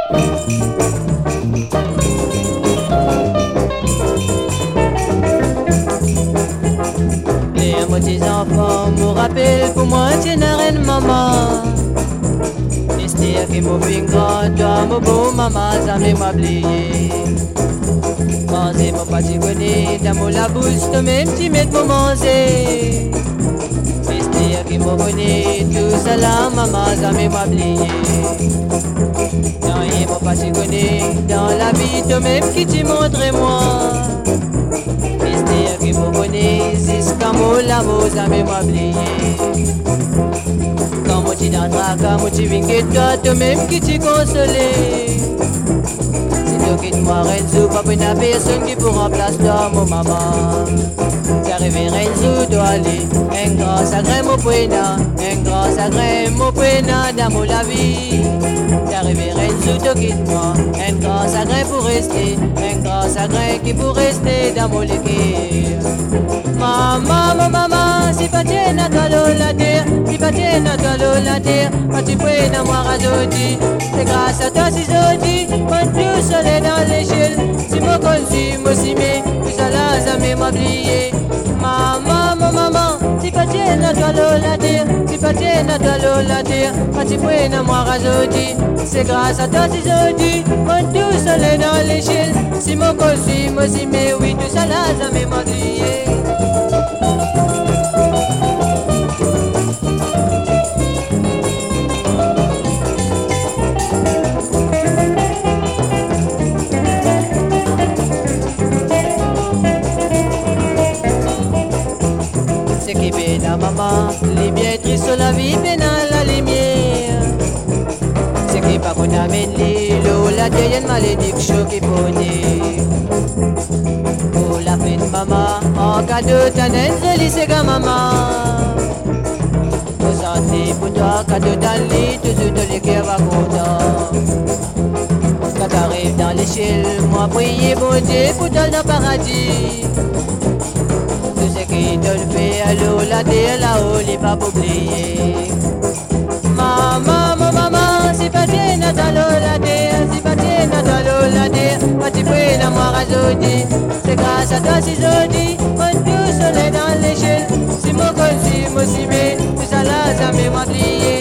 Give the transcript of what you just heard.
Les petits enfants me rappellent pour moi, tu n'as rien, maman. L'histoire qui m'a fait grand, toi, mon beau maman, ça m'a oublié. Manger mon petit bonnet, dans mon la bouche, toi même tu mets pour manger. L'histoire qui m'a bonnet, tout ça là, maman, ça m'a oublié. Dans mon petit bonnet, dans la vie, toi même qui tu montres moi. L'histoire qui m'a bonnet, jusqu'à mon l'amour, ça m'a oublié. Quand moi tu n'entras, quand moi tu viens que toi même qui tu consolé. Si tu quittes moi Renzo, pas une personne qui pour remplacer toi mon maman. Tu arrives Renzo, dois aller. Un grand sacré mon poena, un grand sacré mon poena dans mon la vie. Tu arrives Renzo, tu quittes moi. Un grand sacré pour rester, un grand sacré qui pour rester dans mon l'équipe. Maman, maman, si pas tiens à toi la terre, si pas tiens à toi la terre, pas tu peux n'a moi rajouter. C'est grâce à toi si j'odi, quand tu soleil dans l'échelle, si mon conçu, moi si mais, tout ça là, ça m'a oublié. Maman, maman, si pas tiens à toi la terre, si pas tiens à toi la terre, pas tu peux n'a moi rajouter. C'est grâce à toi si j'odi, quand tu soleil dans l'échelle, si mon conçu, moi si mais, oui, tout ça là, ça m'a oublié. C'est qui peine à maman, les bien tristes sur la vie, peine à la lumière. C'est qui pas qu'on amène l'eau, la terre, une malédiction qui pone. Pour la fin de maman, en cadeau, t'as un joli c'est maman. Pour santé, pour toi, cadeau dans le lit, toujours de l'équerre va content. Quand t'arrives dans l'échelle, moi prier bon Dieu pour dans le paradis. Tout ce qui te le fait à l'eau, la terre là-haut, il va pas oublier. Maman, maman, si pas t'es dans l'eau, la terre, si pas t'es dans l'eau, la terre, pas t'y peux dans moi rajouter. C'est grâce à toi si j'odi, quand tu soleil dans l'échelle, si mon conçu, moi si mais, tout ça là, ça m'a oublié.